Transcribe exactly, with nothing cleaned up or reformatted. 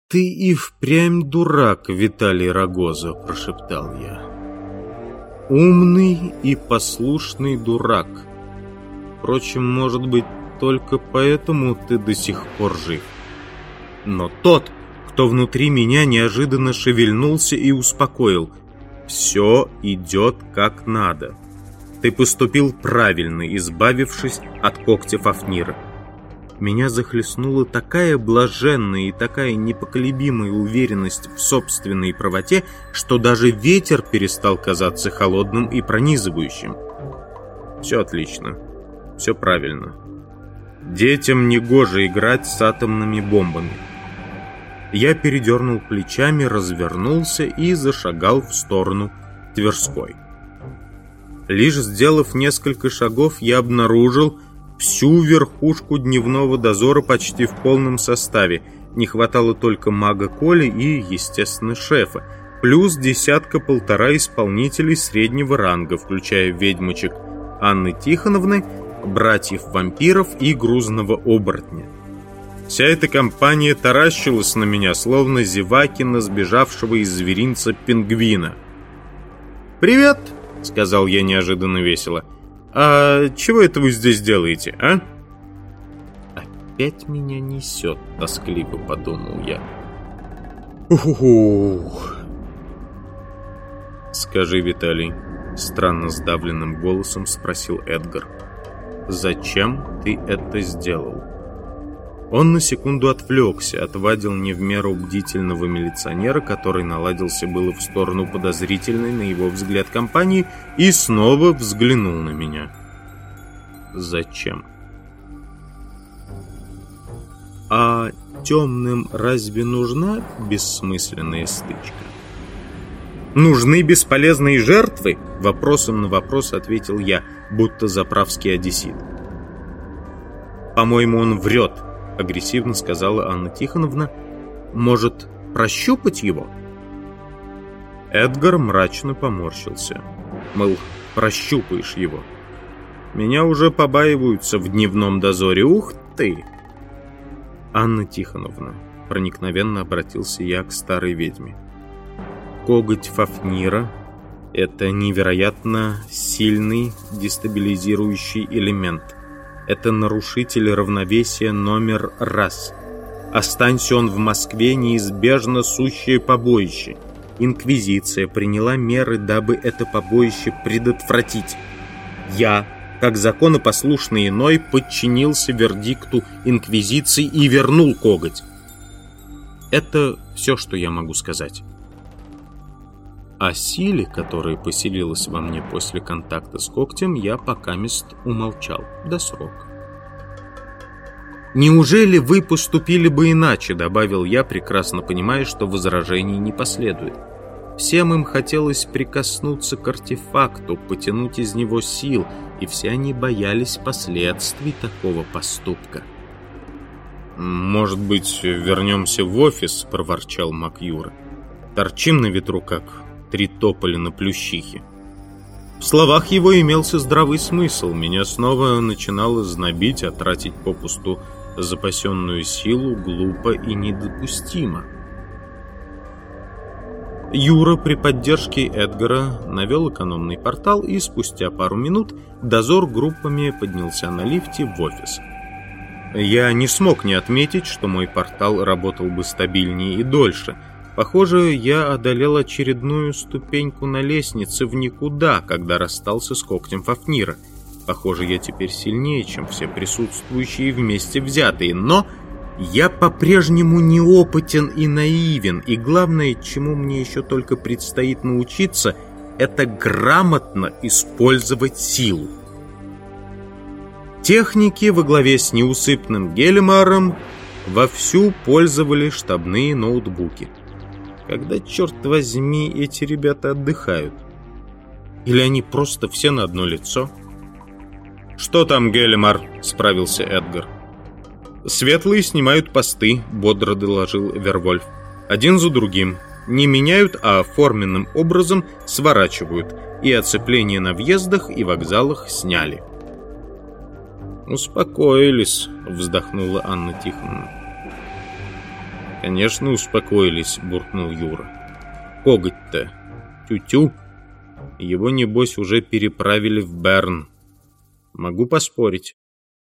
«Ты и впрямь дурак, Виталий Рогоза», — прошептал я. «Умный и послушный дурак. Впрочем, может быть, только поэтому ты до сих пор жив. Но тот, кто внутри меня неожиданно шевельнулся и успокоил. Все идет как надо. Ты поступил правильно, избавившись от когтя Фафнира». Меня захлестнула такая блаженная и такая непоколебимая уверенность в собственной правоте, что даже ветер перестал казаться холодным и пронизывающим. Все отлично, все правильно. Детям негоже играть с атомными бомбами. Я передернул плечами, развернулся и зашагал в сторону Тверской. Лишь сделав несколько шагов, я обнаружил всю верхушку дневного дозора почти в полном составе. Не хватало только мага Коли и, естественно, шефа. Плюс десятка-полтора исполнителей среднего ранга, включая ведьмочек Анны Тихоновны, братьев-вампиров и грузного оборотня. Вся эта компания таращилась на меня, словно зеваки на сбежавшего из зверинца пингвина. «Привет!» — сказал я неожиданно весело. «А чего это вы здесь делаете, а?» «Опять меня несет», — тоскливо подумал я. «Ух-ух-ух!» «Скажи, Виталий», — странно сдавленным голосом спросил Эдгар, «зачем ты это сделал?» Он на секунду отвлекся, отвадил не в меру бдительного милиционера, который наладился было в сторону подозрительной, на его взгляд, компании, и снова взглянул на меня. «Зачем?» «А темным разве нужна бессмысленная стычка?» «Нужны бесполезные жертвы?» — вопросом на вопрос ответил я, будто заправский одессит. «По-моему, он врет», — агрессивно сказала Анна Тихоновна. «Может, прощупать его?» Эдгар мрачно поморщился. Мол, прощупаешь его. Меня уже побаиваются в дневном дозоре. Ух ты! Анна Тихоновна, проникновенно обратился я к старой ведьме. Коготь Фафнира — это невероятно сильный дестабилизирующий элемент. Это нарушитель равновесия номер раз. Останься он в Москве, неизбежно сущее побоище. Инквизиция приняла меры, дабы это побоище предотвратить. Я, как законопослушный иной, подчинился вердикту Инквизиции и вернул коготь. Это все, что я могу сказать. О силе, которая поселилась во мне после контакта с когтем, я покамест умолчал до срока. «Неужели вы поступили бы иначе?» — добавил я, прекрасно понимая, что возражений не последует. Всем им хотелось прикоснуться к артефакту, потянуть из него сил, и все они боялись последствий такого поступка. «Может быть, вернемся в офис?» — проворчал маг Юра. «Торчим на ветру, как три тополя на плющихе». В словах его имелся здравый смысл. Меня снова начинало знобить, а тратить попусту запасенную силу глупо и недопустимо. Юра при поддержке Эдгара навел экономный портал, и спустя пару минут дозор группами поднялся на лифте в офис. Я не смог не отметить, что мой портал работал бы стабильнее и дольше. Похоже, я одолел очередную ступеньку на лестнице в никуда, когда расстался с когтем Фафнира. Похоже, я теперь сильнее, чем все присутствующие вместе взятые, но я по-прежнему неопытен и наивен, и главное, чему мне еще только предстоит научиться, это грамотно использовать силу. Техники во главе с неусыпным Гелемаром вовсю пользовали штабные ноутбуки. Когда, черт возьми, эти ребята отдыхают? Или они просто все на одно лицо? «Что там, Гелемар?» — справился Эдгар. «Светлые снимают посты», — бодро доложил Вервольф. «Один за другим. Не меняют, а форменным образом сворачивают. И оцепление на въездах и вокзалах сняли». «Успокоились», — вздохнула Анна Тихоновна. Конечно, успокоились, буркнул Юра. Коготь-то тю-тю. Его, небось, уже переправили в Берн. Могу поспорить.